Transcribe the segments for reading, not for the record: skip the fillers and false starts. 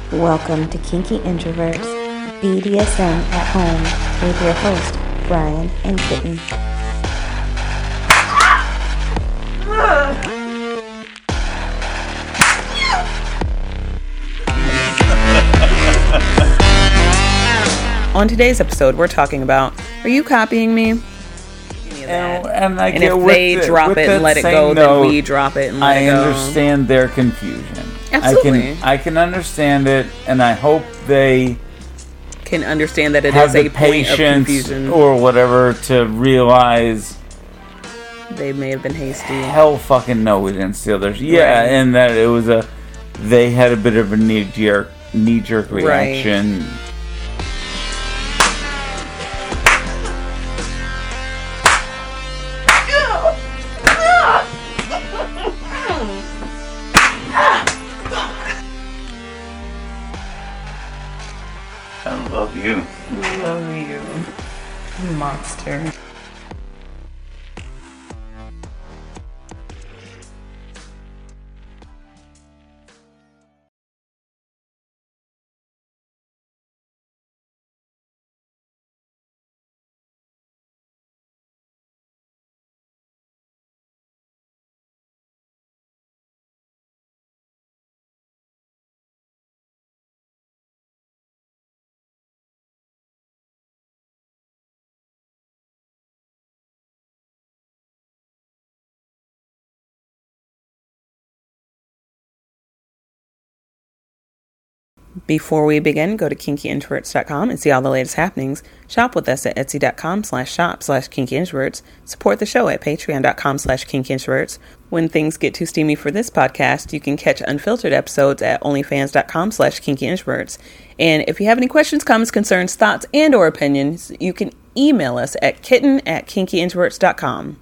Welcome to Kinky Introverts, BDSM at Home, with your host, Brian and Kitten. On today's episode, we're talking about, are you copying me? And if they drop it and let it go, then we drop it and let it go. I understand their confusion. Absolutely. I can understand it, and I hope they can understand that it have is the a point of patience confusion. or whatever to realize they may have been hasty. Hell fucking no, we didn't steal theirs. Yeah, Right. and that it was they had a bit of a knee-jerk reaction. Right. I love you. Love you, monster. Before we begin, go to kinkyintroverts.com and see all the latest happenings. Shop with us at etsy.com/shop/kinkyintroverts. Support the show at patreon.com/kinkyintroverts. When things get too steamy for this podcast, you can catch unfiltered episodes at onlyfans.com/kinkyintroverts. And if you have any questions, comments, concerns, thoughts, and or opinions, you can email us at kitten@kinkyintroverts.com.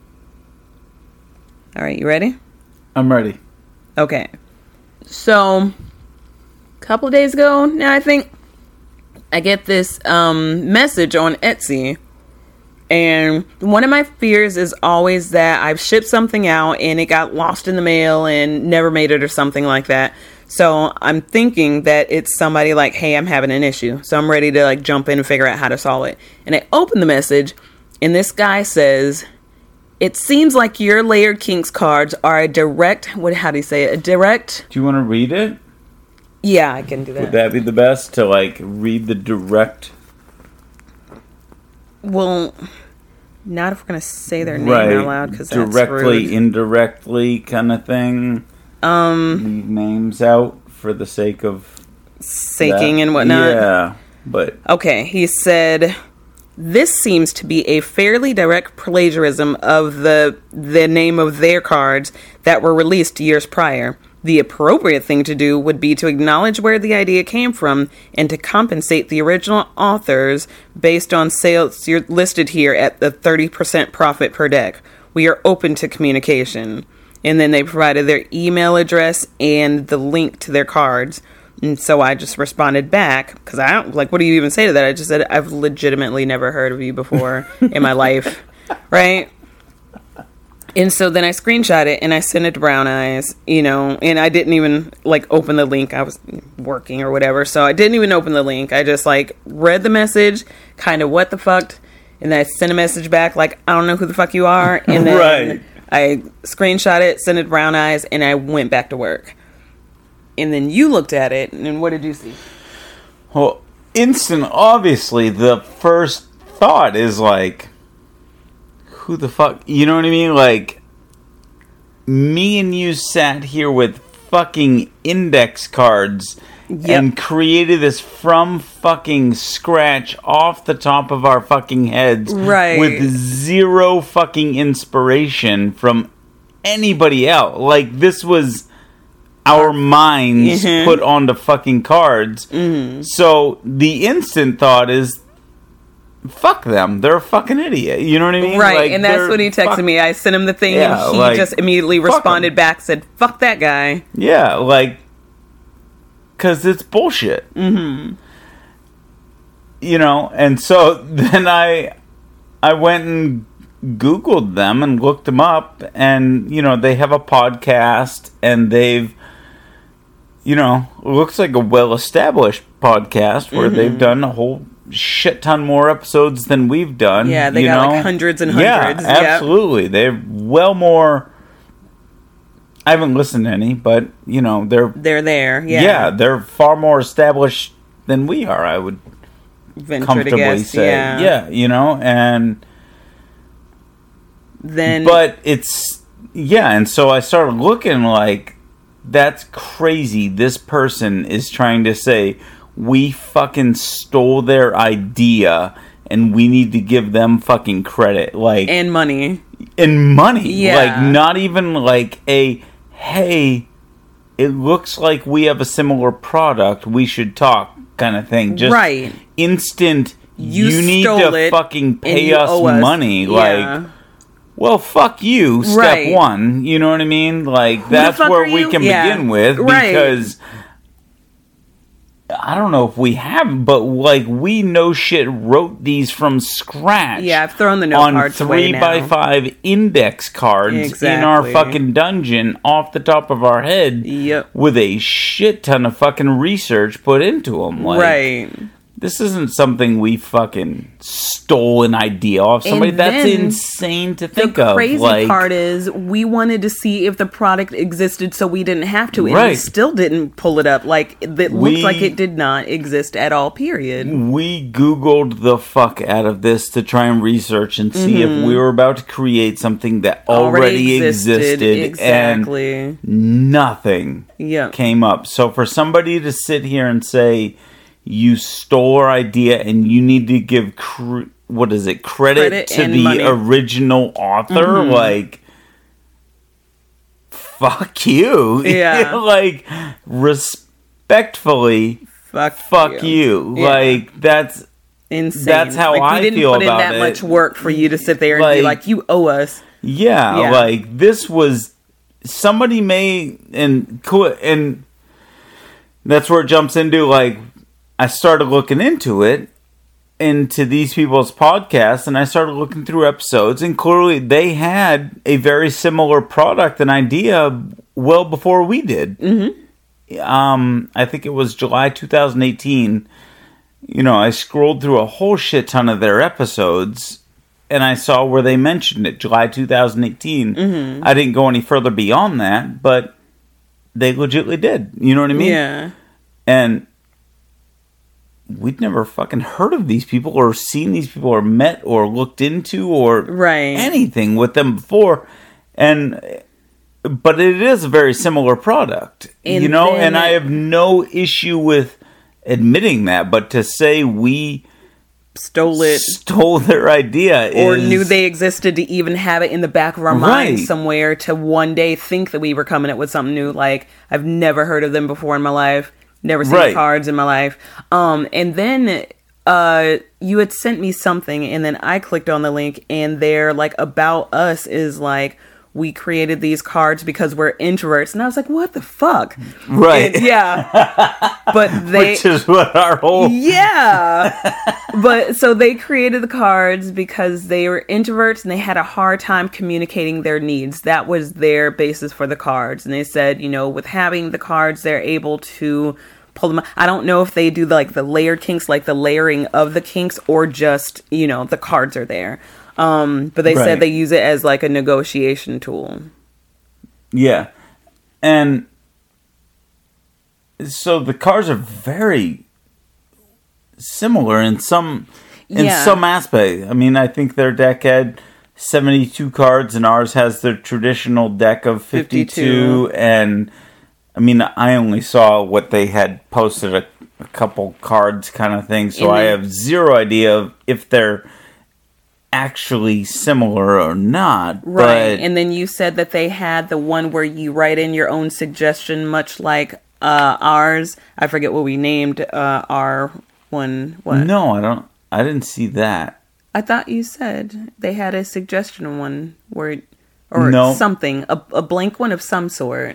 All right, you ready? I'm ready. Okay. So, couple of days ago now, I think, I get this message on Etsy, and one of my fears is always that I've shipped something out and it got lost in the mail and never made it or something like that. So I'm thinking that it's somebody like, hey, I'm having an issue, so I'm ready to like jump in and figure out how to solve it. And I open the message, and this guy says, it seems like your Layered Kinks cards are a direct, how do you say it? A direct... Do you want to read it? Yeah, I can do that. Would that be the best, to like read the direct? Well, not if we're gonna say their name out loud, because that's directly, rude. indirectly, kind of thing. Leave names out for the sake of Saking and whatnot. Yeah, but okay. He said, "This seems to be a fairly direct plagiarism of the name of their cards that were released years prior. The appropriate thing to do would be to acknowledge where the idea came from and to compensate the original authors based on sales you're listed here at the 30% profit per deck. We are open to communication." And then they provided their email address and the link to their cards. And so I just responded back, because I don't, like, what do you even say to that? I just said, I've legitimately never heard of you before in my life, right? And so then I screenshot it and I sent it to Brown Eyes, and I didn't even like open the link. I was working or whatever. So I didn't even open the link. I just like read the message, kind of what the fuck. And then I sent a message back like, I don't know who the fuck you are. And then right. I screenshot it, sent it to Brown Eyes, and I went back to work. And then you looked at it, and what did you see? Well, obviously, the first thought is like, who the fuck? You know what I mean? Like, me and you sat here with fucking index cards and created this from fucking scratch off the top of our fucking heads. Right. With zero fucking inspiration from anybody else. Like, this was our minds put onto fucking cards. Mm-hmm. So, the instant thought is, fuck them. They're a fucking idiot. You know what I mean? Right, like, and that's when he texted me. I sent him the thing, and he just immediately responded back, said, fuck that guy. Yeah, like, because it's bullshit. Mm-hmm. And so then I went and Googled them and looked them up, and, they have a podcast, and they've you know, looks like a well-established podcast where they've done a whole shit ton more episodes than we've done. Yeah, they got like hundreds and hundreds. Yeah, absolutely. They're well more... I haven't listened to any, but, you know, they're there. Yeah. Yeah, they're far more established than we are, I would venture comfortably to guess, say. Yeah, you know, and... Then... But it's... Yeah, and so I started looking like, that's crazy. This person is trying to say, we fucking stole their idea and we need to give them fucking credit. Like... And money. And money. Yeah. Like, not even like a, hey, it looks like we have a similar product, we should talk kind of thing. Just right. Instant, you need stole to it fucking pay you us owe us. money. Yeah. Like... Well, fuck you, step Right. one. You know what I mean? Like, Who that's the fuck where are we you? can Yeah. begin with. Right. Because, I don't know if we have, but, like, we no shit wrote these from scratch. Yeah, I've thrown the note on cards away 3x5 index cards in our Exactly. fucking dungeon off the top of our head. Yep. With a shit ton of fucking research put into them. Like, Right. this isn't something we fucking stole an idea off somebody. And That's then insane to think The of. crazy Like, part is we wanted to see if the product existed so we didn't have to. And we Right. still didn't pull it up. Like, it looked like it did not exist at all, period. we Googled the fuck out of this to try and research and see if we were about to create something that already existed. Exactly. And nothing Yep. came up. So for somebody to sit here and say, you stole our idea and you need to give credit Credit to and the money. original author, like, fuck you. Yeah. Like, respectfully, fuck you. Yeah. Like, that's Insane. That's how like, I we didn't feel put in about that it. much work for you to sit there and be Like- like, you owe us. yeah, Yeah. like, this was somebody may and that's where it jumps into, like, I started looking into these people's podcasts, and I started looking through episodes, and clearly they had a very similar product and idea well before we did. I think it was July 2018. You know, I scrolled through a whole shit ton of their episodes, and I saw where they mentioned it, July 2018. I didn't go any further beyond that, but they legitimately did. You know what I mean? Yeah. And we'd never fucking heard of these people or seen these people or met or looked into or Right. anything with them before. But it is a very similar product, And you know, then- and I have no issue with admitting that, but to say we Stole it. stole their idea Or is... knew they existed to even have it in the back of our Right. minds somewhere to one day think that we were coming up with something new. Like, I've never heard of them before in my life. Never seen Right. cards in my life. And then you had sent me something, and then I clicked on the link, and their, like, about us is like, we created these cards because we're introverts. And I was like, what the fuck? Right. And, yeah. But they... Which is what our whole... Yeah. But so they created the cards because they were introverts and they had a hard time communicating their needs. That was their basis for the cards. And they said, you know, with having the cards, they're able to pull them. I don't know if they do like the layered kinks, like the layering of the kinks, or just, you know, the cards are there. But they Right. said they use it as like a negotiation tool. Yeah. And so the cards are very similar in some Yeah. aspect. I mean, I think their deck had 72 cards and ours has the traditional deck of 52. 52. And I mean, I only saw what they had posted, a couple cards kind of thing, so And I they- have zero idea of if they're actually similar or not. Right. But And then you said that they had the one where you write in your own suggestion, much like ours. I forget what we named our one. What? no, I didn't see that. I thought you said they had a suggestion one where, or No. something, a blank one of some sort.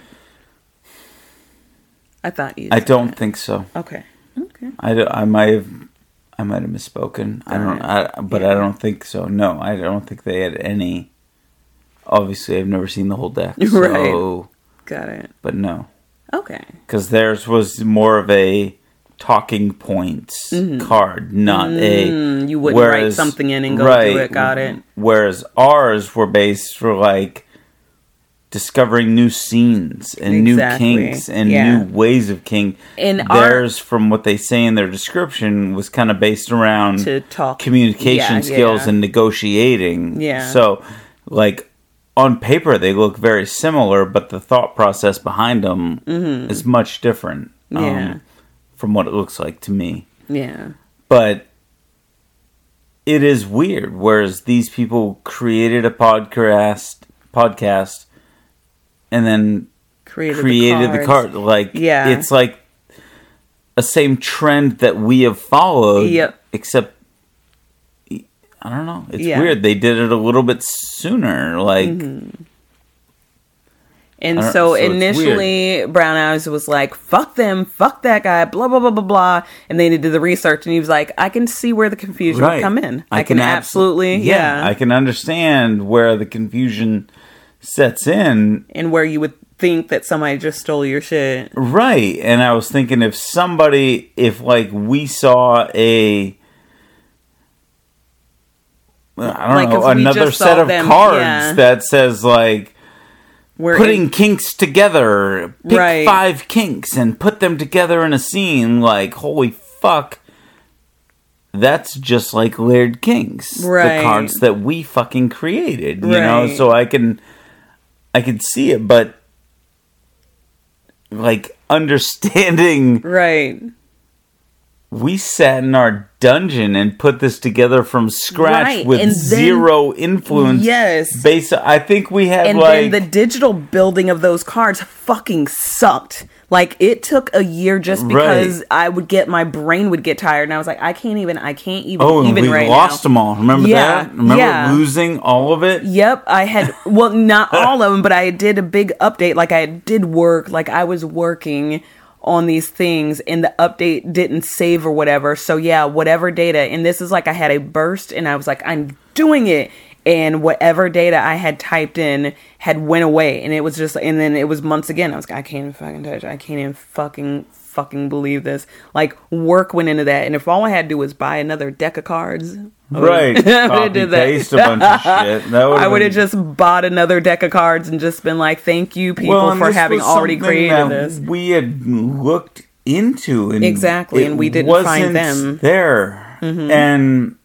I thought you I said don't that. think so. Okay. Okay. I might have misspoken. I don't think so. No, I don't think they had any. Obviously, I've never seen the whole deck. So, Right. Got it. but no. Okay. Because theirs was more of a talking points card, not a... You wouldn't write something in and go through it, got it. Whereas ours were based for, like, discovering new scenes and new kinks and new ways of kink. And theirs, from what they say in their description, was kind of based around to talk, communication skills and negotiating. Yeah. So, like, on paper, they look very similar, but the thought process behind them is much different from what it looks like to me. Yeah. But it is weird, whereas these people created a podcast and then created the card. Like, it's like a same trend that we have followed, except, I don't know, it's weird. They did it a little bit sooner, like... And so initially, Brown Eyes was like, fuck them, fuck that guy, blah, blah, blah, blah, blah. And then he did the research, and he was like, I can see where the confusion would come in. I can absolutely, I can understand where the confusion sets in. And where you would think that somebody just stole your shit. Right. And I was thinking if like, we saw I don't know, another set of cards that says, like, we're putting kinks together. Pick 5 kinks and put them together in a scene. Like, holy fuck. That's just like Laird Kinks. Right. The cards that we fucking created. You know? So I can see it, but like understanding. Right. We sat in our dungeon and put this together from scratch with zero influence. Yes. I think we had and then the digital building of those cards fucking sucked. Like, it took a year just because my brain would get tired, and I was like, I can't even Oh, and we lost them all. Remember that? Remember losing all of it? Yep. I had, well, not all of them, but I did a big update. Like, I did work, like I was working on these things, and the update didn't save or whatever. So yeah, whatever data, and this is like I had a burst, and I was like, I'm doing it, and whatever data I had typed in had went away, and it was just, and then it was months again. I was like, I can't even fucking touch it. I can't even fucking believe this. Like, work went into that, and if all I had to do was buy another deck of cards, right, copy paste a bunch of shit. I would have just bought another deck of cards and just been like, thank you people for having already created this. We had looked into, and and we didn't find them there. And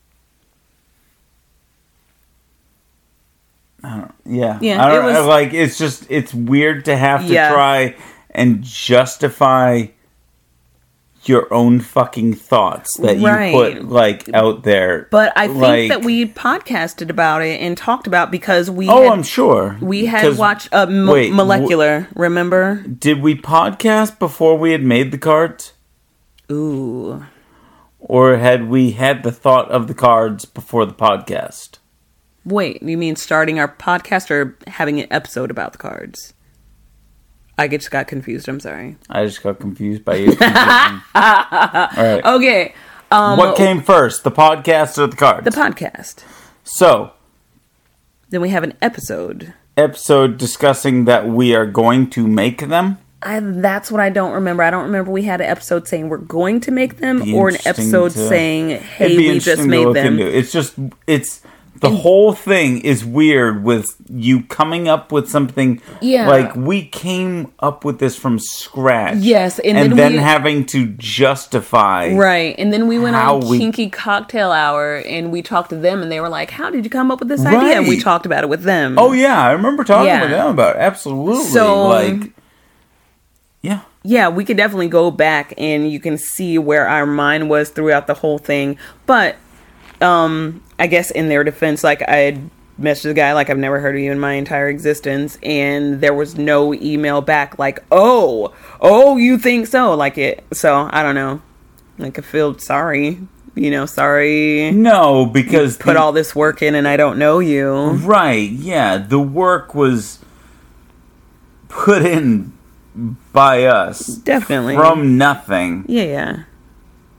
it's just, it's weird to have to try and justify your own fucking thoughts that you put, like, out there. But I think that we podcasted about it and talked about, because we I'm sure. We had watched Molecular, remember? Did we podcast before we had made the cards? Ooh. Or had we had the thought of the cards before the podcast? Wait, you mean starting our podcast or having an episode about the cards? I just got confused. I'm sorry. I just got confused by your confusion. All right. Okay. What came first, the podcast or the cards? The podcast. So. Then we have an episode. Episode discussing that we are going to make them? That's what I don't remember. I don't remember we had an episode saying we're going to make them, or an episode saying, hey, we just made them. The whole thing is weird with you coming up with something. Yeah. Like, we came up with this from scratch. Yes. And then having to justify. Right. And then we went on Kinky Cocktail Hour, and we talked to them, and they were like, how did you come up with this idea? And we talked about it with them. Oh, yeah. I remember talking with them about it. Absolutely. So, yeah. Yeah, we could definitely go back, and you can see where our mind was throughout the whole thing. But I guess in their defense, like, I had messaged the guy, like, I've never heard of you in my entire existence, and there was no email back, like, oh, you think so? Like, so, I don't know. Like, I feel sorry. Sorry. No, because you put all this work in and I don't know you. Right, yeah. The work was put in by us. Definitely. From nothing. Yeah.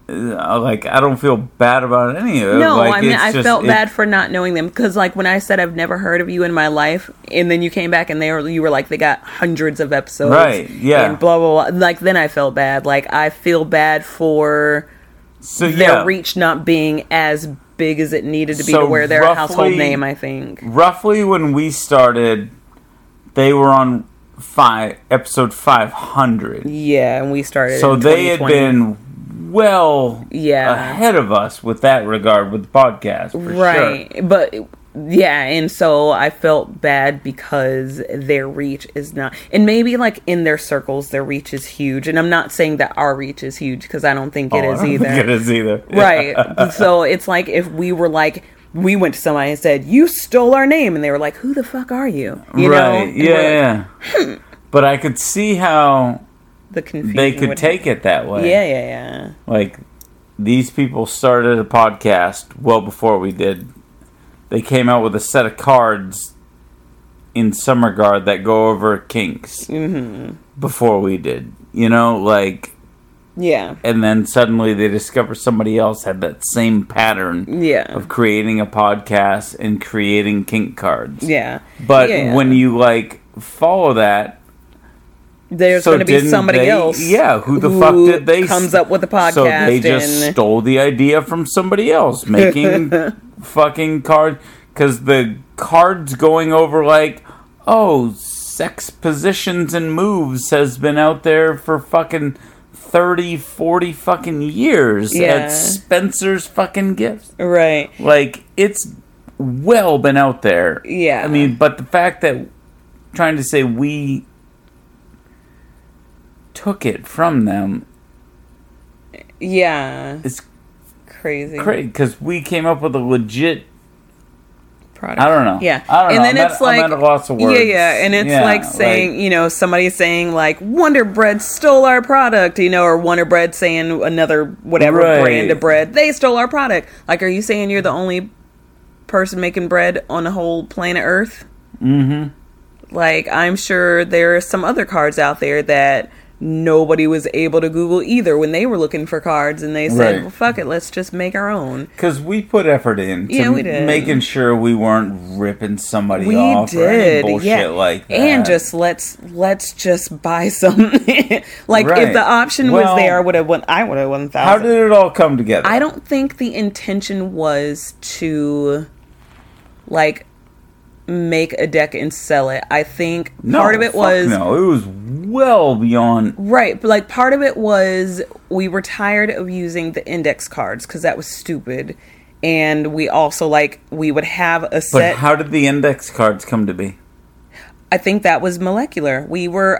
like, I don't feel bad about any of it. No, like, I mean, I felt bad for not knowing them. Because, like, when I said I've never heard of you in my life, and then you came back and you were like, they got hundreds of episodes. Right, yeah. And blah, blah, blah. Like, then I felt bad. Like, I feel bad for their reach not being as big as it needed to be to where they're a household name, I think. Roughly when we started, they were on episode 500. Yeah, and we started so in they had 2020. been ahead of us with that regard with the podcast, for right. sure. But yeah, and so I felt bad because their reach is not, and maybe like in their circles their reach is huge, and I'm not saying that our reach is huge because I don't think it is I don't either. think it is either. Right. So it's like if we were like, we went to somebody and said, you stole our name, and they were like, who the fuck are you? You know? Yeah. But I could see how the confusion they could take it that way. Yeah. Like, these people started a podcast well before we did. They came out with a set of cards in some regard that go over kinks before we did. You know, like... Yeah. And then suddenly they discover somebody else had that same pattern of creating a podcast and creating kink cards. Yeah. But when you, like, follow that... There's going to be somebody else. Yeah, who the fuck did they... comes up with a podcast. So they just stole the idea from somebody else, making fucking cards. Because the cards going over, like, sex positions and moves has been out there for fucking 30, 40 fucking years at Spencer's fucking Gifts. Right. Like, it's well been out there. Yeah. I mean, but the fact that trying to say we took it from them it's crazy. because we came up with a legit product. I don't know. Yeah. I don't know. Then it's like, I'm at a loss of words. Yeah. And it's like saying, you know, somebody saying like Wonder Bread stole our product, you know, or Wonder Bread saying another whatever brand of bread, they stole our product. Like, are you saying you're the only person making bread on the whole planet Earth? Mm-hmm. Like, I'm sure there are some other cards out there that nobody was able to Google either when they were looking for cards, and they said, well, fuck it, let's just make our own. Because we put effort in to we did. Making sure we weren't ripping somebody off or any bullshit like that. And just let's just buy some. Like, if the option was there, I would have won 1,000. How did it all come together? I don't think the intention was to, like, make a deck and sell it. I think part of it was... No, it was well beyond... Right, but like part of it was we were tired of using the index cards because that was stupid. And we also, like, we would have a set... But how did the index cards come to be? I think that was molecular. We were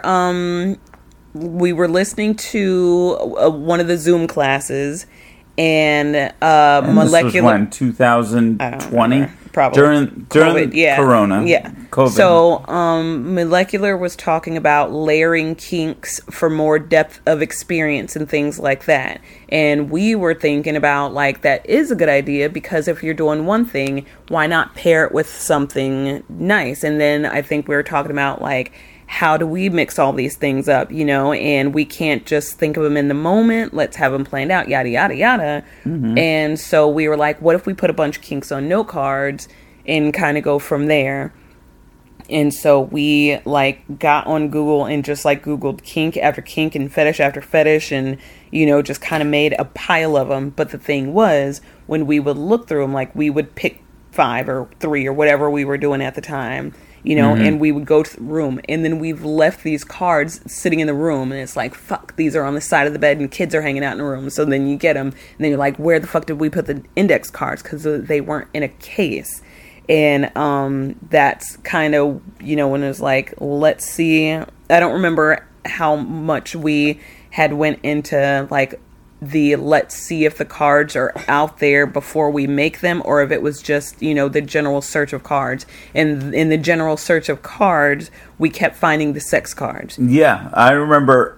listening to one of the Zoom classes, and molecular... This was when, 2020? Probably. During COVID, Corona. Yeah. COVID. So, Molecular was talking about layering kinks for more depth of experience and things like that. And we were thinking about, like, that is a good idea because if you're doing one thing, why not pair it with something nice? And then I think we were talking about, like, how do we mix all these things up, you know, and we can't just think of them in the moment. Let's have them planned out, yada, yada, yada. Mm-hmm. And so we were like, what if we put a bunch of kinks on note cards and kind of go from there? And so we, like, got on Google and just, like, Googled kink after kink and fetish after fetish and, you know, just kind of made a pile of them. But the thing was, when we would look through them, like, we would pick 5 or 3 or whatever we were doing at the time, you know, and we would go to the room, and then we've left these cards sitting in the room, and it's like, fuck, these are on the side of the bed, and kids are hanging out in the room. So then you get them, and then you're like, where the fuck did we put the index cards? Because they weren't in a case. And that's kind of, you know, when it was like, let's see. I don't remember how much we had went into, like, let's see if the cards are out there before we make them, or if it was just, you know, the general search of cards. And in the general search of cards, we kept finding the sex cards. Yeah, I remember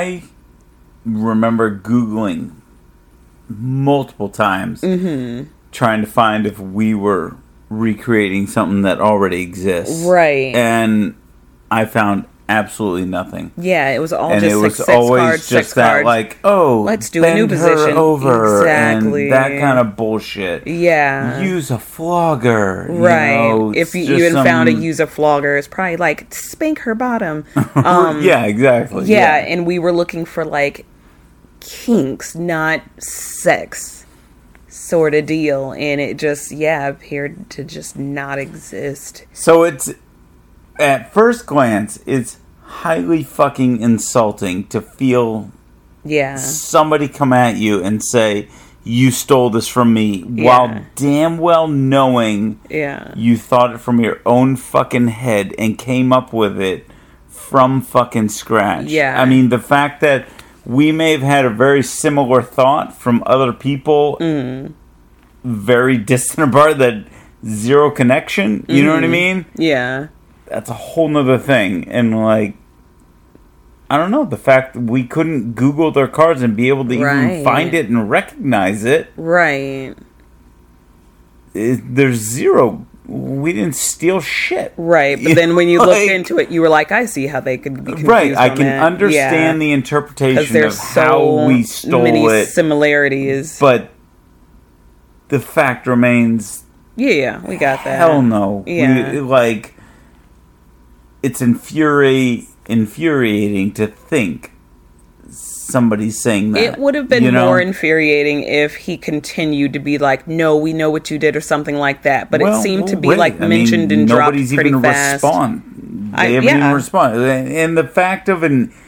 Googling multiple times, trying to find if we were recreating something that already exists. Right. And I found absolutely nothing. Yeah, it was all And just it was sex always cards, just sex that, cards. like, oh, Let's do a new bend her position. over, Exactly. and that kind of bullshit. Yeah. Use a flogger, Right. You know, if you just even found a some- user flogger, it's probably like spank her bottom. yeah, exactly. Yeah, and we were looking for like kinks, not sex sort of deal, and it just appeared to just not exist. So it's, at first glance, it's highly fucking insulting to feel Yeah. somebody come at you and say, you stole this from me, Yeah. while damn well knowing Yeah. you thought it from your own fucking head and came up with it from fucking scratch. Yeah. I mean, the fact that we may have had a very similar thought from other people very distant apart, that zero connection, you know what I mean? Yeah. That's a whole nother thing. And, like, I don't know, the fact that we couldn't Google their cards and be able to Right. even find it and recognize it, Right. there's zero. We didn't steal shit. Right. But You then when you know, looked like- into it, you were like, I see how they could be confused. Right, I on can that. understand the because interpretation there's of how so we stole many it, similarities. but the fact remains, Yeah, we got that. hell no. Yeah. Like, it's infuriating to think somebody's saying that. It would have been you know? more infuriating if he continued to be like, "No, we know what you did," or something like that. But Well, it seemed to be wait, like I mean, mentioned and dropped nobody's pretty even fast. They haven't even responded. And the fact of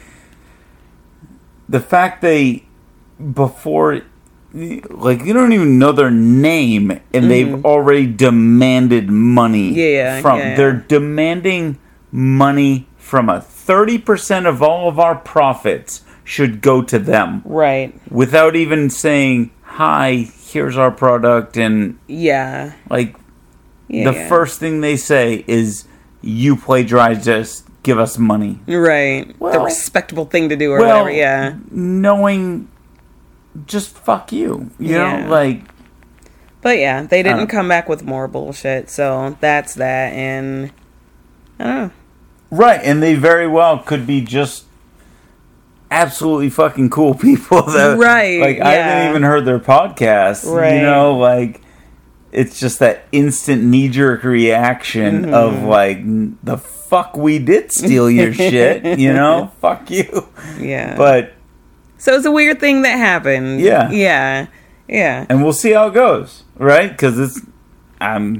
the fact they, before, like, you don't even know their name and they've already demanded money. Yeah, from yeah. They're demanding money from us. 30% of all of our profits should go to them, Right. without even saying, hi, here's our product, and Yeah. like, Yeah. the first thing they say is, you plagiarized us, give us money. Right. The Well- respectable thing to do or Well, whatever. Yeah. knowing, just fuck you. You Yeah. know, like, But yeah, they didn't Uh. come back with more bullshit. So that's that. And I don't know. right, and they very well could be just absolutely fucking cool people that, Right, like, I haven't yeah. even heard their podcast, Right. you know, like, it's just that instant knee-jerk reaction Mm-hmm. of, like, the fuck, we did steal your shit, you know, fuck you. Yeah. But, So it's a weird thing that happened. Yeah. Yeah. Yeah. and we'll see how it goes, right? Because I'm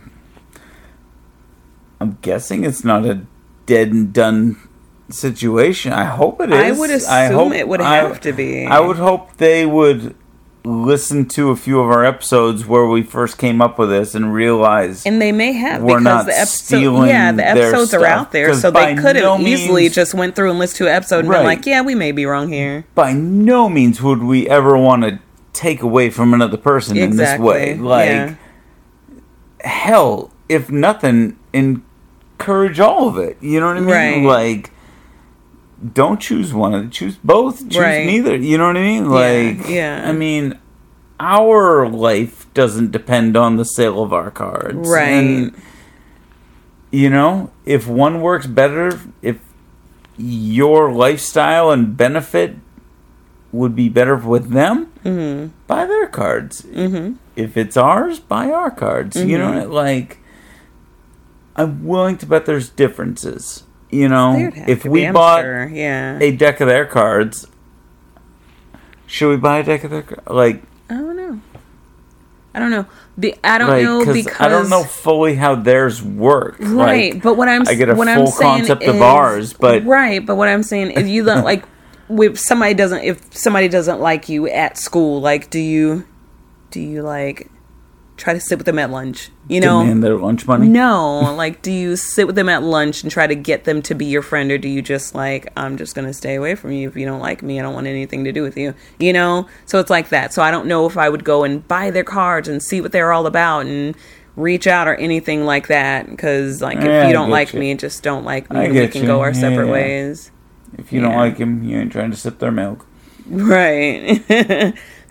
guessing it's not a dead and done situation. I hope it is. I would assume it would have to be. I would hope they would listen to a few of our episodes where we first came up with this and realize And they may have we're because not the stealing the their episodes are stuff, out there, 'cause so by they could have no easily means- just went through and listened to an episode and Right. been like, "Yeah, we may be wrong here." by no means would we ever want to take away from another person Exactly. in this way. Like, Yeah. hell, if nothing, encourage all of it. You know what I mean? Right. Like, don't choose one of them. Choose both. Choose Right. neither. You know what I mean? Like, yeah. I mean, our life doesn't depend on the sale of our cards. Right. And, you know, if one works better, if your lifestyle and benefit would be better with them, buy their cards. If it's ours, buy our cards. You know, like, I'm willing to bet there's differences. You know, There'd have if to we be, I'm bought sure. Yeah. a deck of their cards, should we buy a deck of their cards? Like, I don't know. I don't know because I don't know fully how theirs work. Right, Like, but what I'm I get a what full I'm saying concept is, of ours, but right. But what I'm saying, if you don't like, if somebody doesn't like you at school, like, do you like try to sit with them at lunch? You know, demand their lunch money. no, like, do you sit with them at lunch and try to get them to be your friend, or do you just like, I'm just gonna stay away from you if you don't like me? I don't want anything to do with you. You know, so it's like that. So I don't know if I would go and buy their cards and see what they're all about and reach out or anything like that. Because like, Yeah, if I you don't get like you. me, just don't like me. I And we get can you. go our Yeah, separate yeah. ways. If you don't Yeah. like him, you ain't trying to sip their milk. Right.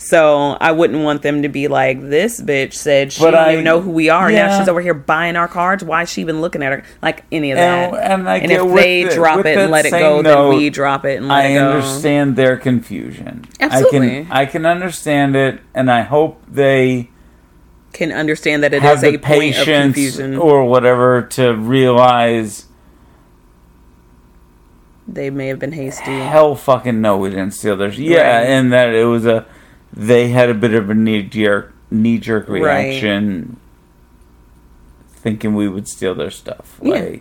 So I wouldn't want them to be like, this bitch said she don't even know who we are. Yeah. Now she's over here buying our cards. Why is she even looking at her? Like any of that. And if they drop it and let it go, then we drop it and let it go. I understand their confusion. Absolutely. I can understand it, and I hope they can understand that it have is the a point of patience confusion. or whatever to realize they may have been hasty. Hell fucking no, we didn't steal theirs. Yeah, Right. and that it was they had a bit of a knee-jerk reaction, thinking we would steal their stuff. Yeah.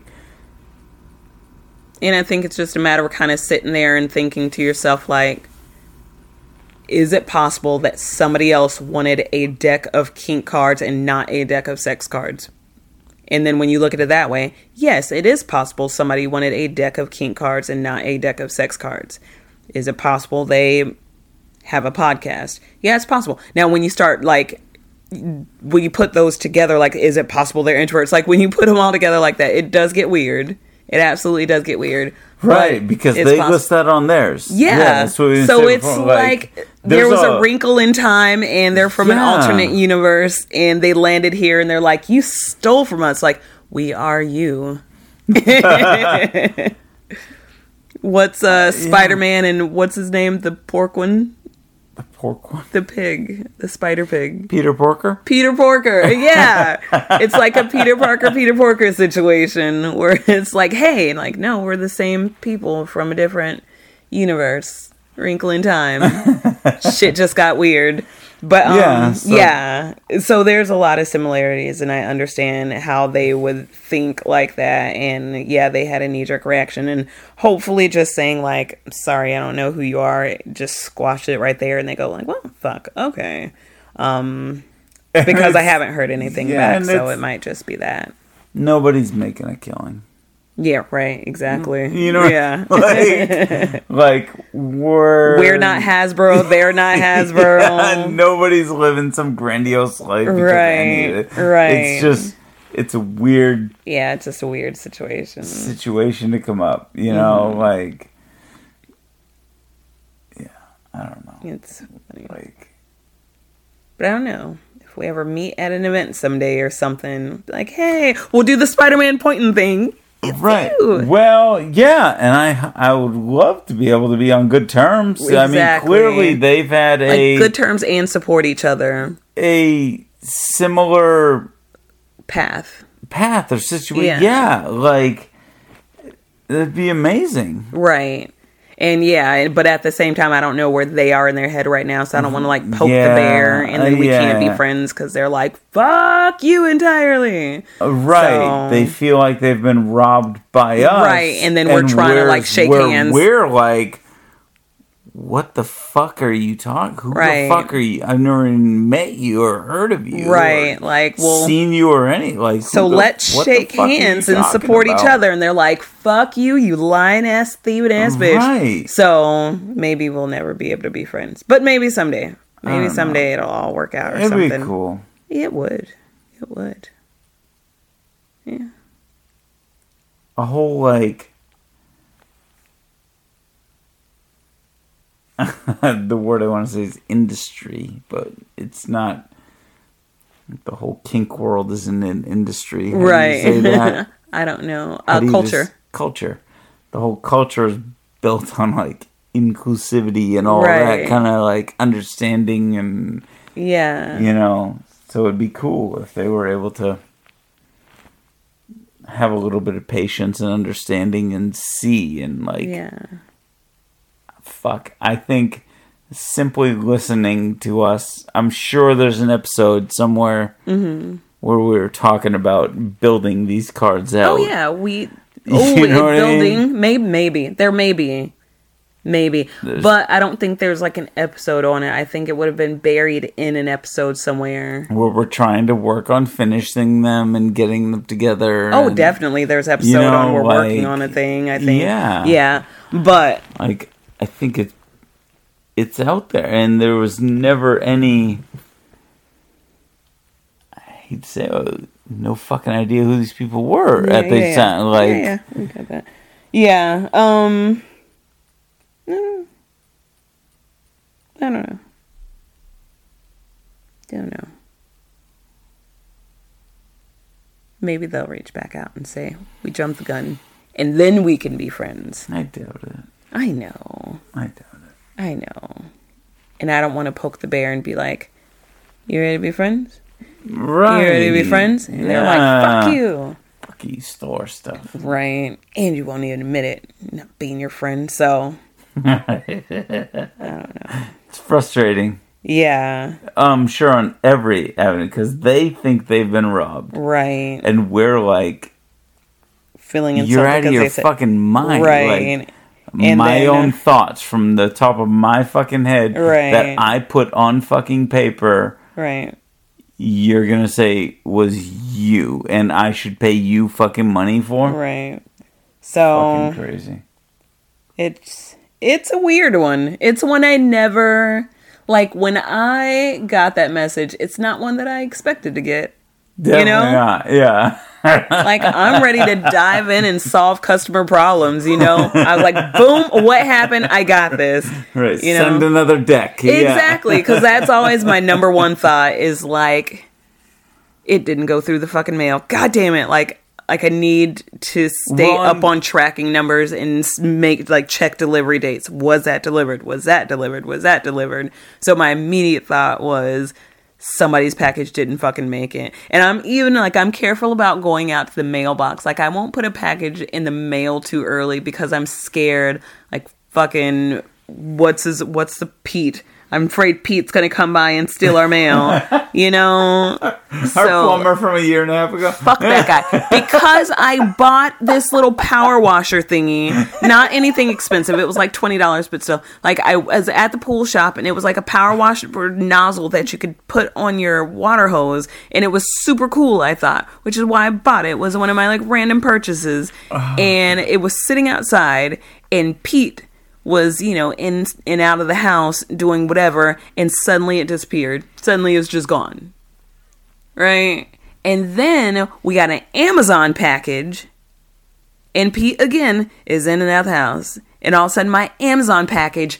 And I think it's just a matter of kind of sitting there and thinking to yourself, like, is it possible that somebody else wanted a deck of kink cards and not a deck of sex cards? And then when you look at it that way, yes, it is possible somebody wanted a deck of kink cards and not a deck of sex cards. Is it possible they have a podcast? Yeah, it's possible. Now, when you start, like, when you put those together, like, is it possible they're introverts? Like, when you put them all together like that, it does get weird. It absolutely does get weird. Right, because they list that on theirs. Yeah. That's what we So it's like there was a wrinkle in time and they're from an alternate universe and they landed here and they're like, you stole from us. Like, we are you. What's Spider-Man and what's his name? The pork one? The pork one? The pig. The spider pig. Peter Porker? Peter Porker, yeah. It's like a Peter Porker situation where it's like, hey, like, no, we're the same people from a different universe. Wrinkle in time. Shit just got weird. But so there's a lot of similarities and I understand how they would think like that. And yeah, they had a knee-jerk reaction and hopefully just saying like, sorry, I don't know who you are, just squashed it right there and they go like, well, fuck, okay. Because I haven't heard anything back, so it might just be that. Nobody's making a killing. Yeah, right, exactly. You know, yeah. like we're not Hasbro, they're not Hasbro. Yeah, nobody's living some grandiose life because of any of it. Right. It's a weird it's just a weird situation to come up, you know, like I don't know. It's funny. Like, but I don't know. If we ever meet at an event someday or something, like, hey, we'll do the Spider-Man pointing thing. Right. Well, yeah, and I would love to be able to be on good terms. Exactly. I mean, clearly they've had good terms and support each other. A similar path or situation. Yeah, like it'd be amazing. Right. And but at the same time, I don't know where they are in their head right now, so I don't want to like poke the bear, and then we can't be friends because they're like, "Fuck you entirely." Right? So, they feel like they've been robbed by us, right? And then we're trying to like shake hands. We're like, "What the fuck are you talking? Who the fuck are you? I've never even met you or heard of you, right? Like, well, seen you or any like." So let's shake hands and support each other. And they're like, "Fuck you, you lying ass, thieving ass bitch." Right. So maybe we'll never be able to be friends, but maybe someday. Maybe someday it'll all work out or something. It'd be cool. It would. It would. Yeah. A whole like. The word I want to say is industry, but it's not. The whole kink world isn't an industry. How right. do you say that? I don't know. Culture. Culture. The whole culture is built on like inclusivity and all that kind of like understanding and you know. So it'd be cool if they were able to have a little bit of patience and understanding and see and like. Yeah. Fuck, I think simply listening to us, I'm sure there's an episode somewhere where we were talking about building these cards out. Oh yeah, building. Maybe there may be, but I don't think there's like an episode on it. I think it would have been buried in an episode somewhere where we're trying to work on finishing them and getting them together. Oh, definitely, there's an episode on we're working on a thing. I think, yeah, but like. I think it's out there, and there was never any. I hate to say, no fucking idea who these people were at the time. Like, we got that. Yeah. I don't know. maybe they'll reach back out and say, we jumped the gun, and then we can be friends. I doubt it. I know. I doubt it. I know. And I don't want to poke the bear and be like, you ready to be friends? Right. You ready to be friends? And they're like, fuck you. Fuck you, store stuff. Right. And you won't even admit it, not being your friend, so. I don't know. It's frustrating. Yeah. I'm sure on every avenue, because they think they've been robbed. Right. And we're like, Filling in you're out of your fucking mind. Right. Like, and my then, own thoughts from the top of my fucking head Right. that I put on fucking paper. Right. You're gonna say was you, and I should pay you fucking money for? Right. So Fucking crazy. It's a weird one. It's one I never, like, when I got that message, it's not one that I expected to get. Definitely you know? not. Yeah. Like, I'm ready to dive in and solve customer problems, you know? I was like, boom, what happened? I got this. Right. You Send know? another deck. Exactly, because that's always my number one thought is, like, it didn't go through the fucking mail. God damn it. Like I need to stay up on tracking numbers and make, like, check delivery dates. Was that delivered? Was that delivered? Was that delivered? So my immediate thought was somebody's package didn't fucking make it. And I'm even, like, I'm careful about going out to the mailbox. Like, I won't put a package in the mail too early because I'm scared, like, fucking, what's the Pete? I'm afraid Pete's going to come by and steal our mail, you know? Our plumber from a year and a half ago. Fuck that guy. Because I bought this little power washer thingy, not anything expensive. It was like $20, but still. Like, I was at the pool shop, and it was like a power washer nozzle that you could put on your water hose, and it was super cool, I thought, which is why I bought it. It was one of my, like, random purchases, and it was sitting outside, and Pete was, you know, in and out of the house doing whatever, and suddenly it disappeared. Suddenly it was just gone. Right? And then we got an Amazon package, and Pete, again, is in and out of the house. And all of a sudden, my Amazon package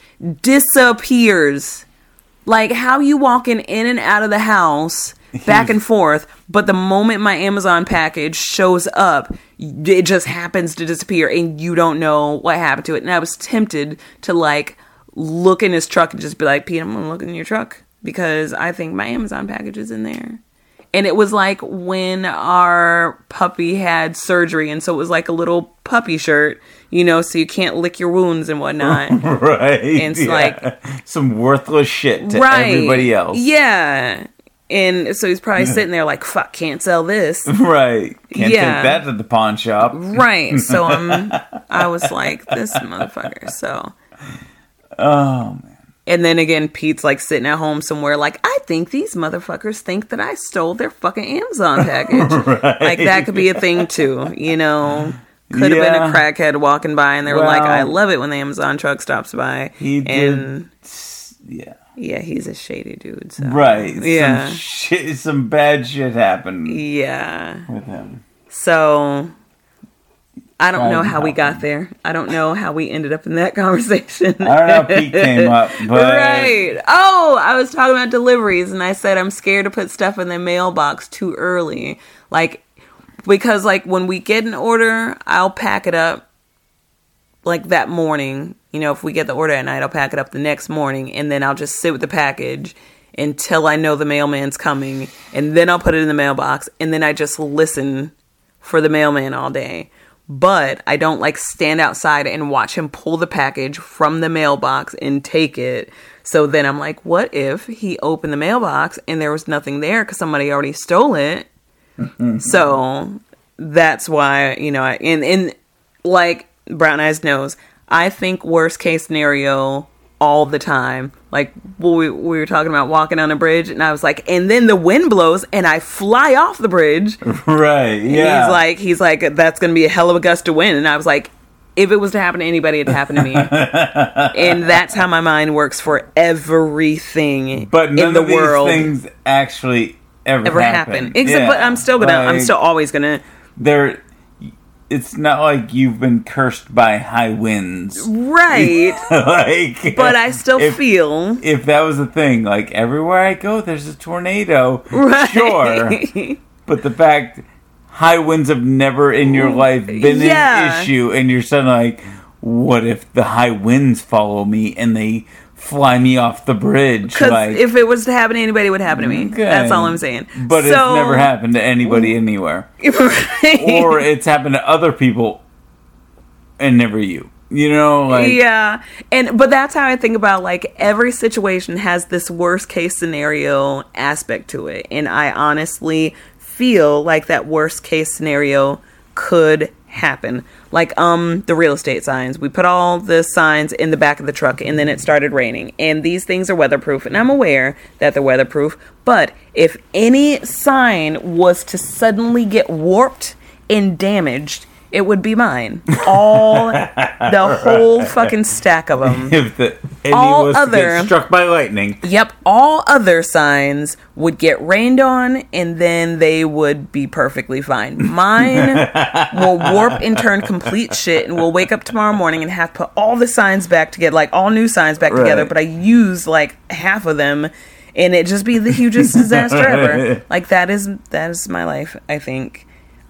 disappears. Like, how you walking in and out of the house, back and forth, but the moment my Amazon package shows up, it just happens to disappear, and you don't know what happened to it. And I was tempted to, like, look in his truck and just be like, Pete, I'm going to look in your truck because I think my Amazon package is in there. And it was like when our puppy had surgery, and so it was like a little puppy shirt, you know, so you can't lick your wounds and whatnot. Right. And it's like some worthless shit to everybody else. Yeah. And so he's probably sitting there like, fuck, can't sell this. Right. Can't take that to the pawn shop. Right. So I was like, this motherfucker. So. Oh, man. And then again, Pete's like sitting at home somewhere like, I think these motherfuckers think that I stole their fucking Amazon package. Right. Like, that could be a thing too, you know? Could have been a crackhead walking by, and they were like, I love it when the Amazon truck stops by. He did. Yeah. Yeah, he's a shady dude. So. Right. Yeah. Some bad shit happened. Yeah. With him. So, I don't know how we got there. I don't know how we ended up in that conversation. I don't know how Pete came up, but... Right. Oh, I was talking about deliveries, and I said I'm scared to put stuff in the mailbox too early. Like, because, like, when we get an order, I'll pack it up, like, that morning. You know, if we get the order at night, I'll pack it up the next morning, and then I'll just sit with the package until I know the mailman's coming, and then I'll put it in the mailbox, and then I just listen for the mailman all day. But I don't, like, stand outside and watch him pull the package from the mailbox and take it. So then I'm like, what if he opened the mailbox and there was nothing there because somebody already stole it? So that's why, you know, and like Brown Eyes knows, I think worst case scenario all the time. Like, we were talking about walking on a bridge, and I was like, and then the wind blows and I fly off the bridge. Right, yeah. And he's like, that's going to be a hell of a gust of wind. And I was like, if it was to happen to anybody, it'd happen to me. And that's how my mind works for everything but none in the of these world. Things actually ever happen. Except, but I'm still always gonna. It's not like you've been cursed by high winds. Right. But I still feel. If that was a thing, like, everywhere I go, there's a tornado. Right. Sure. But the fact, high winds have never in your life been an issue, and you're suddenly like, what if the high winds follow me and they fly me off the bridge? Because like, if it was to happen to anybody, it would happen to me. Okay. That's all I'm saying. But it's never happened to anybody anywhere. Right. Or it's happened to other people and never you. You know, like... Yeah. But that's how I think about, like, every situation has this worst case scenario aspect to it. And I honestly feel like that worst case scenario could happen. Like, the real estate signs. We put all the signs in the back of the truck, and then it started raining. And these things are weatherproof, and I'm aware that they're weatherproof. But if any sign was to suddenly get warped and damaged, it would be mine. The whole fucking stack of them. If any was to get struck by lightning. Yep, all other signs would get rained on, and then they would be perfectly fine. Mine will warp and turn complete shit, and we'll wake up tomorrow morning and have to put all the signs back together, like all new signs back together, but I use like half of them, and it just be the hugest disaster ever. Like, that is my life, I think.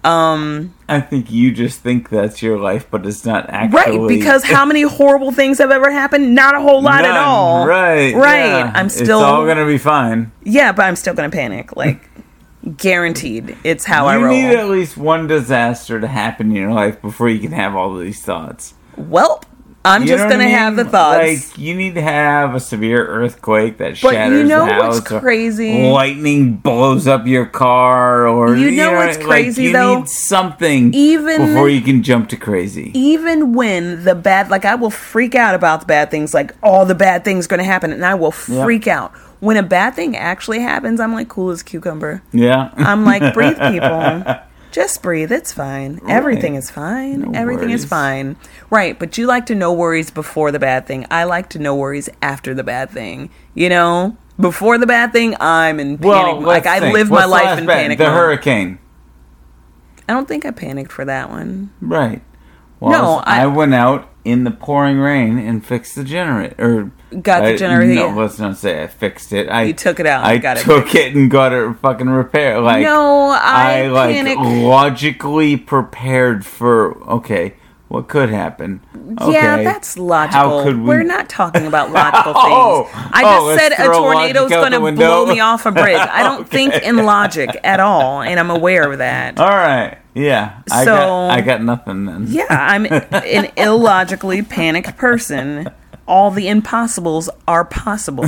I think you just think that's your life, but it's not actually. Right, because how many horrible things have ever happened? Not a whole lot at all. Right. Yeah. I'm still... It's all going to be fine. Yeah, but I'm still going to panic. Like, guaranteed. It's how I roll. You need at least one disaster to happen in your life before you can have all of these thoughts. Well, I'm just going to have the thoughts. Like, you need to have a severe earthquake that shatters the house. What's crazy? Lightning blows up your car, or you know what's crazy though? You need something before you can jump to crazy. Even when the bad, like, I will freak out about the bad things, like all the bad things going to happen, and I will freak out. When a bad thing actually happens, I'm like cool as a cucumber. Yeah, I'm like, breathe, people. Just breathe. It's fine. Right. Everything is fine. No Everything worries. Is fine. Right. But you like to know worries before the bad thing. I like to know worries after the bad thing. You know? Before the bad thing, I'm in panic. Like, I live my life in panic mode. The hurricane. I don't think I panicked for that one. Right. Well, no, I went out in the pouring rain and fixed the generator. Got the generator? No, let's not say I fixed it. You took it out. I took it and got it fucking repaired. Like, no, I like logically prepared for, okay, what could happen? Okay, yeah, that's logical. How could We're not talking about logical things. I just said a tornado's going to blow me off a bridge. I don't think in logic at all, and I'm aware of that. All right. Yeah. I got nothing then. Yeah, I'm an illogically panicked person. All the impossibles are possible.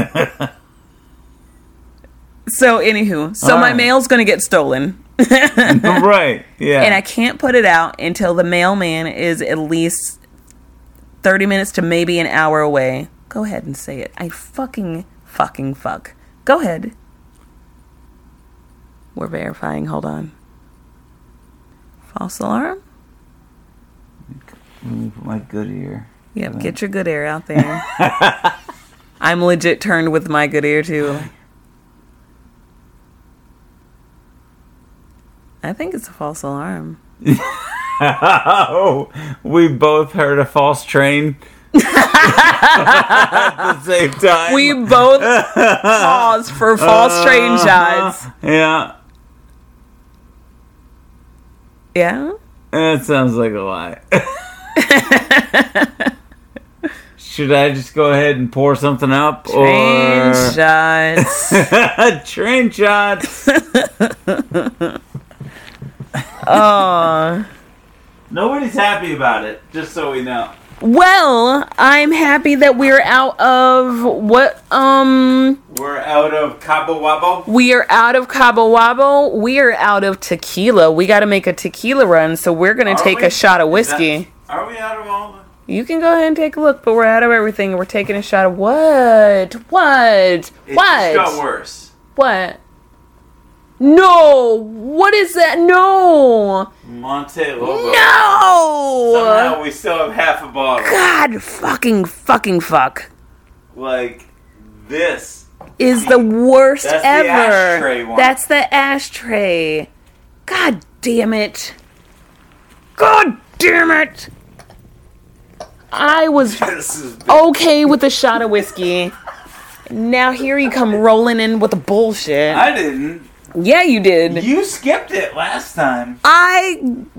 So, anywho, my mail's going to get stolen. Right, yeah. And I can't put it out until the mailman is at least 30 minutes to maybe an hour away. Go ahead and say it. I fuck. Go ahead. We're verifying. Hold on. False alarm? Let me put my good ear. Yep, get your good ear out there. I'm legit turned with my good ear, too. I think it's a false alarm. Oh, we both heard a false train at the same time. We both paused for false train shots. Yeah. Yeah? That sounds like a lie. Should I just go ahead and pour something up? Train shots. Train shots. Oh. Nobody's happy about it, just so we know. Well, I'm happy that we're out of what, We're out of Cabo Wabo? We are out of Cabo Wabo. We are out of tequila. We gotta make a tequila run, so we're gonna take a shot of whiskey. Are we out of all the... You can go ahead and take a look, but we're out of everything. We're taking a shot of what? It just got worse. What? No! What is that? No! Monte Lobo. No! Somehow we still have half a bottle. God fucking fuck. Like, this is the worst that's ever. The ashtray one. That's the ashtray. God damn it. God damn it. I was okay with a shot of whiskey. Now here you come rolling in with the bullshit. I didn't. Yeah, you did. You skipped it last time. Right?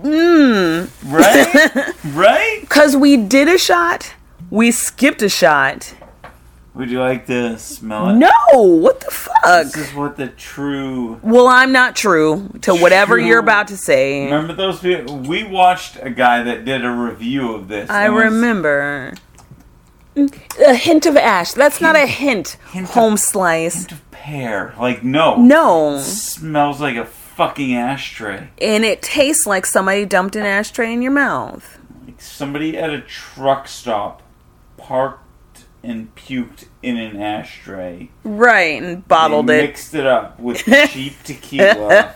Right? Because we did a shot. We skipped a shot. Would you like to smell it? No! What the fuck? This is what the true... Well, I'm not true to whatever you're about to say. Remember those people? We watched a guy that did a review of this. I remember. A hint of ash. That's not a hint. Home slice. Hint of pear. Like, no. No. It smells like a fucking ashtray. And it tastes like somebody dumped an ashtray in your mouth. Like somebody at a truck stop parked and puked in an ashtray. Right, and bottled it. Mixed it up with cheap tequila.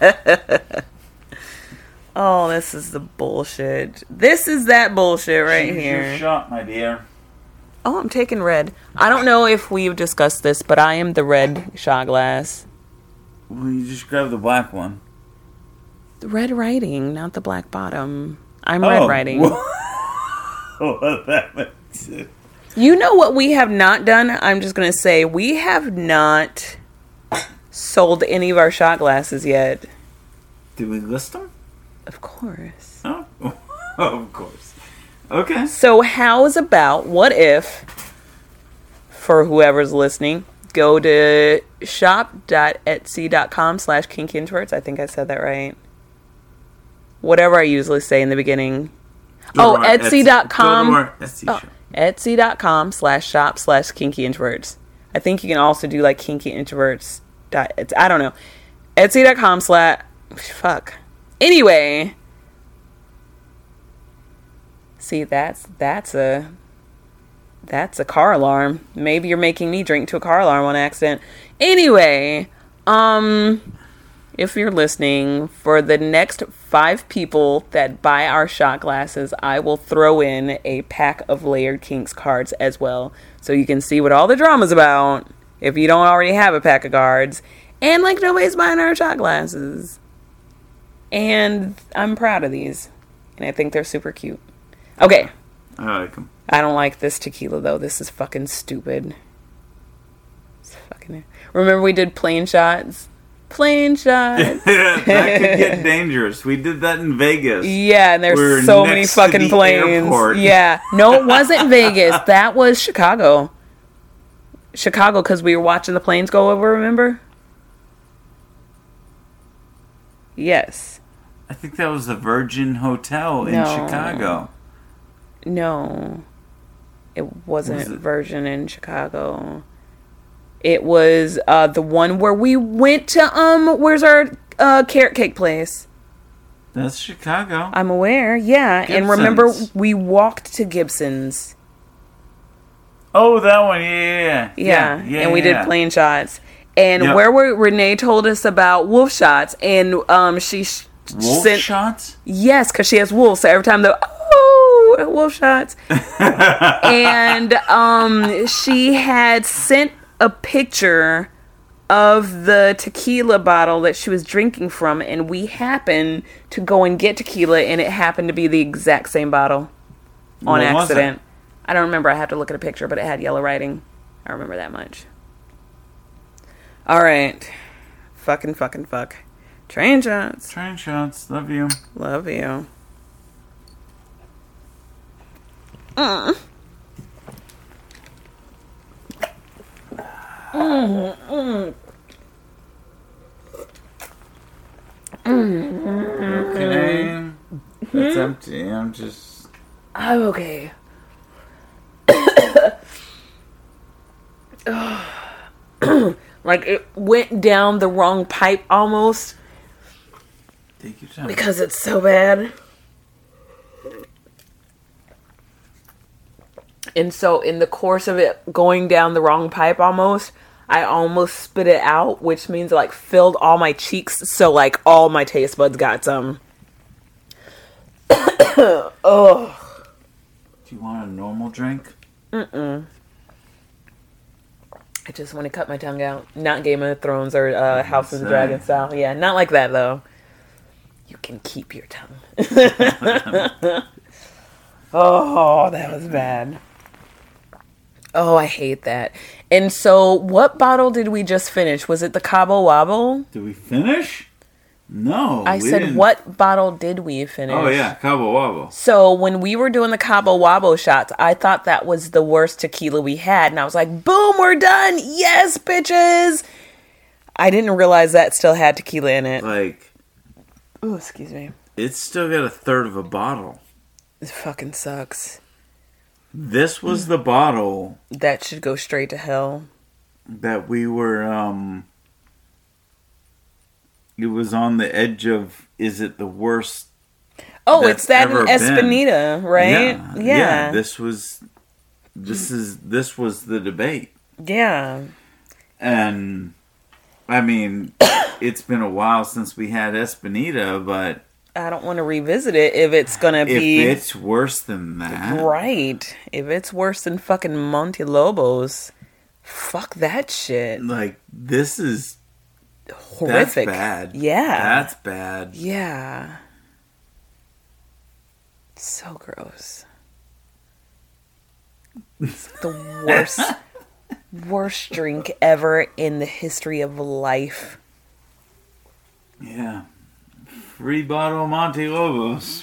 Oh, this is the bullshit. This is that bullshit right Choose here. your shot, my dear. Oh, I'm taking red. I don't know if we've discussed this, but I am the red shot glass. Well, you just grab the black one. The red writing, not the black bottom. I'm red writing. Well, that makes it. You know what we have not done? I'm just going to say we have not sold any of our shot glasses yet. Did we list them? Of course. Oh, of course. Okay. So what if, for whoever's listening, go to shop.etsy.com/kinkyintroverts. I think I said that right. Whatever I usually say in the beginning. Etsy.com. Etsy.com/shop/kinkyintroverts. I think you can also do like kinkyintroverts. I don't know. Etsy.com/ fuck. Anyway. See, that's a car alarm. Maybe you're making me drink to a car alarm on accident. Anyway, if you're listening, for the next 5 people that buy our shot glasses, I will throw in a pack of Layered Kinks cards as well. So you can see what all the drama's about if you don't already have a pack of cards. And like nobody's buying our shot glasses. And I'm proud of these. And I think they're super cute. Okay. I like them. I don't like this tequila though. This is fucking stupid. It's fucking... Remember we did plain shots? Plain shots. That could get dangerous. We did that in Vegas. Yeah, and there's so many fucking planes. Airport. Yeah. No, it wasn't Vegas. That was Chicago. Chicago, because we were watching the planes go over, remember? Yes. I think that was the Virgin Hotel in Chicago. No. It wasn't Virgin in Chicago. It was the one where we went to where's our carrot cake place? That's Chicago. I'm aware, yeah. Gibson's. And remember we walked to Gibson's. Oh, that one, yeah. And we did plain shots. And where Renee told us about wolf shots, and she wolf shots? Yes, because she has wolves, so every time wolf shots. And she had sent a picture of the tequila bottle that she was drinking from, and we happened to go and get tequila, and it happened to be the exact same bottle on accident. I don't remember. I have to look at a picture, but it had yellow writing. I remember that much. All right. Fuck. Train shots. Train shots. Love you. Love you. Okay. That's empty. I'm okay. Like it went down the wrong pipe almost. Take your time. Because it's so bad. And so in the course of it going down the wrong pipe almost, I almost spit it out, which means it like filled all my cheeks. So like all my taste buds got some. Oh. Do you want a normal drink? I just want to cut my tongue out. Not Game of Thrones or House of the Dragon style. Yeah, not like that though. You can keep your tongue. Oh, that was bad. Oh, I hate that. And so, what bottle did we just finish? Was it the Cabo Wabo? Did we finish? No. I said, didn't. what bottle did we finish? Oh, yeah, Cabo Wabo. So, when we were doing the Cabo Wabo shots, I thought that was the worst tequila we had. And I was like, boom, we're done. Yes, bitches. I didn't realize that still had tequila in it. Like, Oh, excuse me. it's still got a third of a bottle. It fucking sucks. This was the bottle That should go straight to hell. that we were, it was on the edge of, is it the worst? Oh, That's it's that in ever been. Espinita, right? Yeah. This was the debate. Yeah. And, I mean, it's been a while since we had Espinita, but I don't want to revisit it if it's going to be... if it's worse than that... Right. If it's worse than fucking Monte Lobos, fuck that shit. Like, this is... Horrific. That's bad. Yeah. That's bad. Yeah. So gross. It's the worst drink ever in the history of life. Yeah. Free bottle of Monte Lobos.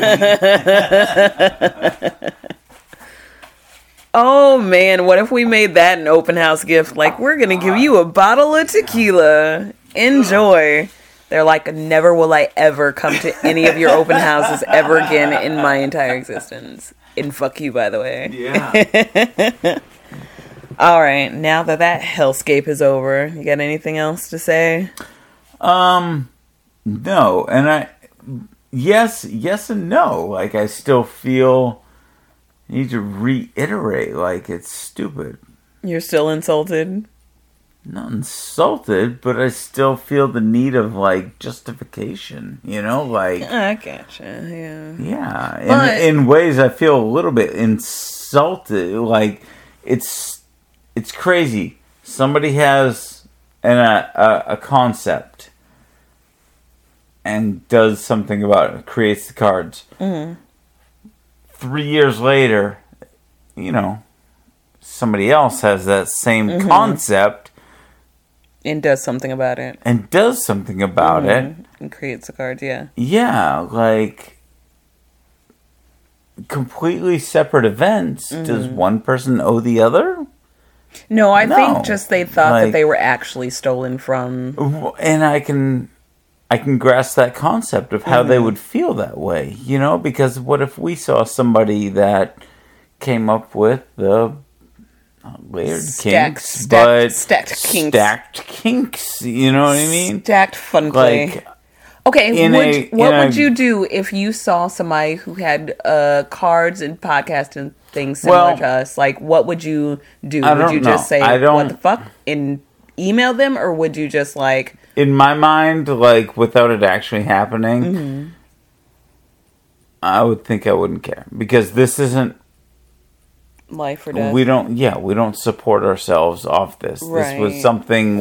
Oh man, what if we made that an open house gift? Like, we're gonna give you a bottle of tequila. Enjoy. They're like, never will I ever come to any of your open houses ever again in my entire existence. And fuck you, by the way. Yeah. All right, now that hellscape is over, you got anything else to say? No, and yes and no. Like, I still feel, I need to reiterate, like, it's stupid. You're still insulted? Not insulted, but I still feel the need of, like, justification, you know? Like, I gotcha, yeah. yeah. But- In ways I feel a little bit insulted. Like, it's crazy. Somebody has a concept and does something about it, creates the cards. Mm-hmm. 3 years later, you know, somebody else has that same concept And does something about it. and does something about it. And creates the cards, yeah. Yeah, like, completely separate events. Does one person owe the other? No, I No. think just they thought that Like- they were actually stolen from... And I can grasp that concept of how they would feel that way, you know? Because what if we saw somebody that came up with the layered kinks, but stacked kinks. stacked kinks, you know what I mean? Stacked fun play. Like, Okay, what in would a- you do if you saw somebody who had cards and podcast and things similar Well, to us? Like, what would you do? I Would don't you just know. say, I don't- what the fuck? And email them? Or would you just, like... in my mind, like, without it actually happening, I would think I wouldn't care. Because this isn't, Life or death? we don't support ourselves off this. This was Right. something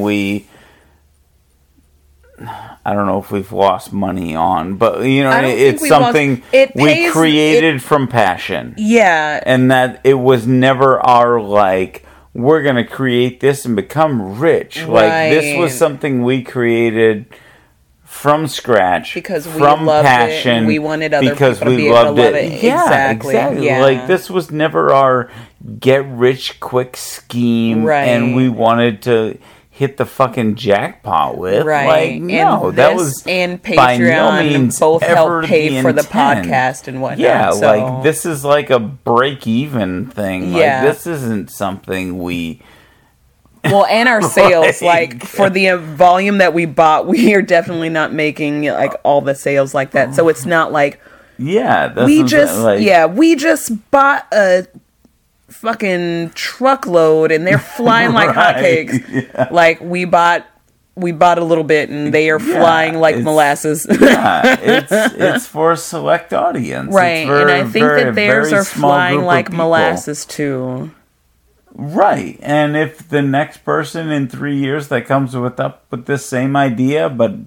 I don't know if we've lost money on, but, you know, I don't think it's we lost- something it we pays- created from passion. Yeah. And that it was never our, like, we're going to create this and become rich. Like, this was Right. something we created from scratch. Because we from loved it, passion. and we wanted other because people to we be able to loved love it. it. Yeah, Exactly. Yeah. Like, this was never our get rich quick scheme. Right. And we wanted to hit the fucking jackpot with. Right. Like, no, and that this was and by no Patreon means both ever help pay for the intent. podcast and whatnot. Yeah, so. like, this is like a break-even thing. Yeah. Like, this isn't something we... Well, and our sales, Like- like, for the volume that we bought, we are definitely not making, like, all the sales like that. So it's not like, Yeah, that's we what I'm just, saying, like, we just bought a fucking truckload and they're flying like Right, hotcakes. yeah. Like, we bought a little bit and they are flying like it's- molasses. Yeah, it's for a select audience. Right, It's for and I a think that theirs very are small flying group of like people. molasses too. Right, and if the next person in 3 years that comes up with this same idea, but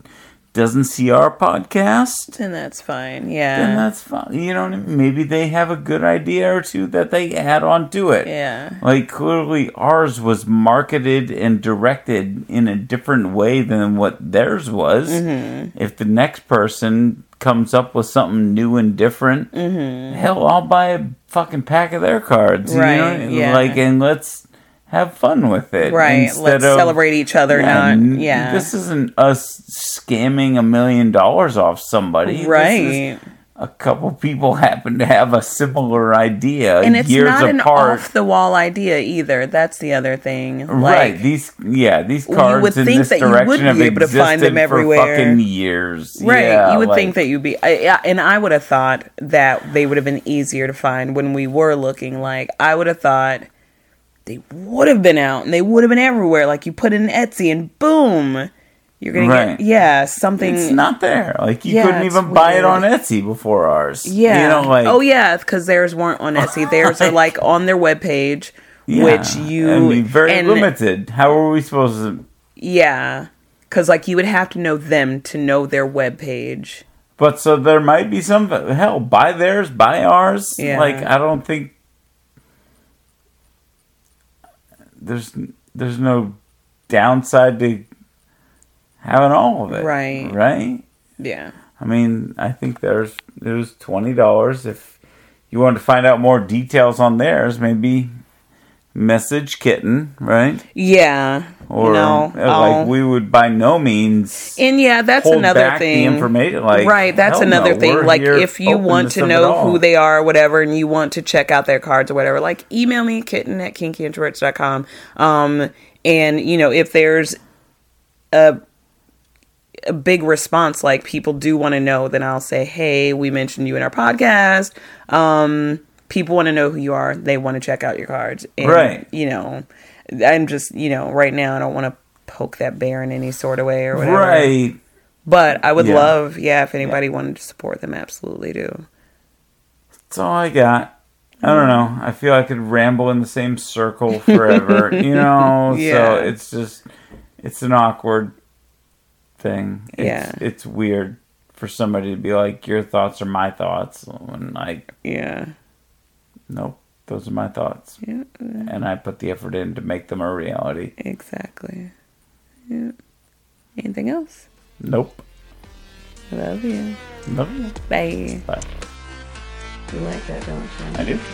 doesn't see our podcast, then that's fine. Yeah. then that's fine. You know what I mean? Maybe they have a good idea or two that they add on to it. Yeah. Like, clearly ours was marketed and directed in a different way than what theirs was. Mm-hmm. If the next person comes up with something new and different, hell, I'll buy a fucking pack of their cards. Right, You know? yeah. Like, and let's have fun with it. Right. Instead Let's of, celebrate each other, yeah. This isn't us scamming $1 million off somebody. Right. This is a couple people happen to have a similar idea, And it's years not an apart. off-the-wall idea either. That's the other thing. Right. Like, These would cards in think this that you would direction have be able to find them existed for everywhere. fucking years. right. Yeah, You would like, think that you'd be... and I would have thought that they would have been easier to find when we were looking. Like, I would have thought they would have been out and they would have been everywhere. Like, you put it in Etsy and boom, you're going to get, something. It's not there. Like, you Yeah, couldn't it's even buy it weird. on Etsy before ours. Yeah. You know, like, oh, yeah, because theirs weren't on Etsy. Theirs are, like, on their webpage, yeah, which you... I mean, very and- limited. How are we supposed to... Yeah. Because, like, you would have to know them to know their webpage. But so there might be some... Hell, buy theirs, buy ours. Yeah. Like, I don't think... There's no downside to having all of it. Right. Right? Yeah. I mean, I think there's $20. If you want to find out more details on theirs, maybe message Kitten, right? Yeah. Or like we would by no means And yeah, that's hold another back thing. the information. Like, right, that's hell another no, thing. we're Like, here if you open want to some know at all. who they are or whatever, and you want to check out their cards or whatever, like, email me, kitten@kinkyintroverts.com. And, you know, if there's a big response, like, people do want to know, then I'll say, hey, we mentioned you in our podcast. People want to know who you are. They want to check out your cards. And, Right. you know, I'm just, you know, right now I don't want to poke that bear in any sort of way or whatever. Right. But I would Yeah. love, if anybody wanted to support them, absolutely do. That's all I got. I don't know. I feel I could ramble in the same circle forever, you know? Yeah. So it's just, it's an awkward thing. Yeah. It's weird for somebody to be like, your thoughts are my thoughts. When like, Yeah. nope, those are my thoughts. Yeah. And I put the effort in to make them a reality. Exactly. Yeah. Anything else? Nope. Love you. Nope. Bye. Bye. You like that, don't you? I do.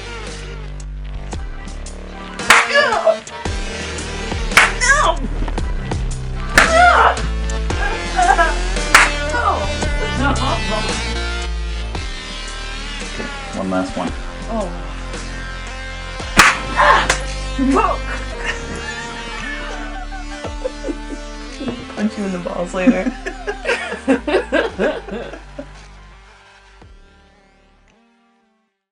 Okay, one last one. Punch you in the balls later.